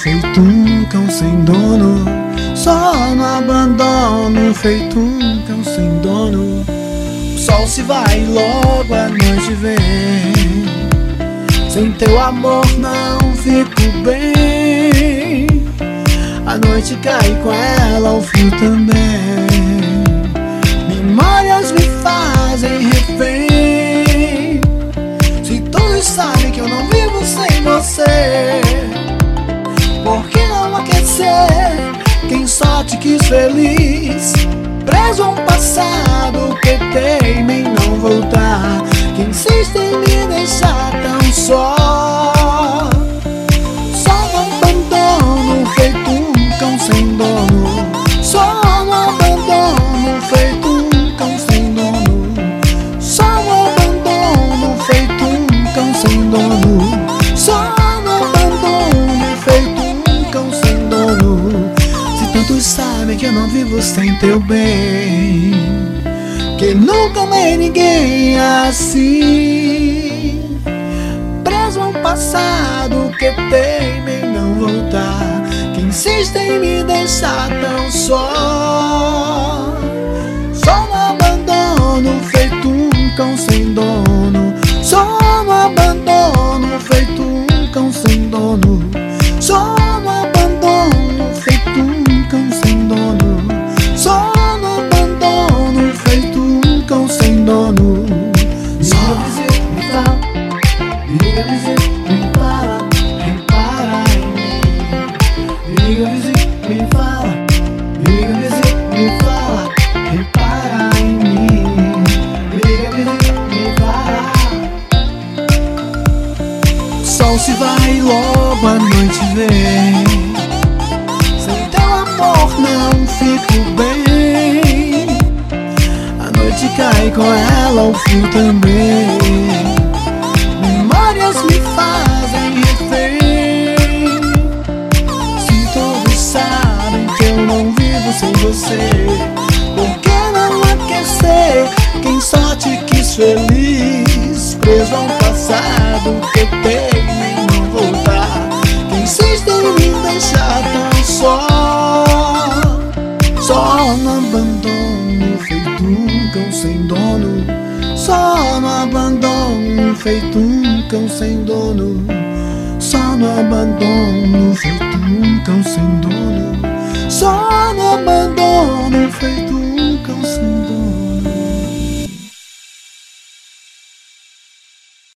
feito um cão sem dono. Só no abandono, feito um cão sem dono. O sol se vai e logo a noite vem. Sem teu amor não fico bem. A noite cai com ela, o frio também. Memórias me fazem refém. Se todos sabem que eu não vivo sem você, por que não aquecer quem só te quis feliz? Preso a um passado que teima em não voltar, que insiste em me deixar tão só. Só no abandono, feito um cão sem dono. Só no abandono, feito um cão sem dono. Só no abandono, feito um cão sem dono. Só no abandono, feito um cão sem dono. Se tantos sabem que eu não vivo sem teu bem, que nunca amei ninguém assim. Preso a um passado que teima em não voltar, que insiste em me deixar tão só. Só no abandono, feito um cão sem dono. Só no abandono, feito um cão sem dono. Só no abandono, feito um cão sem dono. Só no abandono, feito um cão sem dono. Liga, visita, me fala, repara em mim. Liga, visita, me fala. Liga, visita, me fala, repara em mim. Liga, visita, me fala. O sol se vai e logo a noite vem. Sem teu amor não fico bem. A noite cai com ela, o frio também. Memórias me fazem refém. Se todos sabem que eu não vivo sem você, por que não aquecer quem só te quis feliz? Preso a um passado que teima em não voltar, que insiste em me deixar tão só. Só no abandono, feito um cão sem dono. Só no abandono, feito um cão sem dono. Só no abandono, feito um cão sem dono.